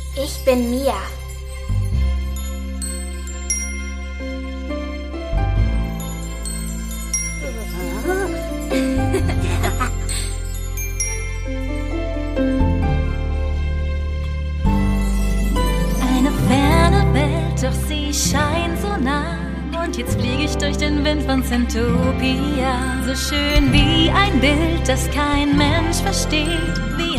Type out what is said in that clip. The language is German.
Ich bin Mia. Eine ferne Welt, doch sie scheint so nah. Und jetzt fliege ich durch den Wind von Zentopia. So schön wie ein Bild, das kein Mensch versteht. Wie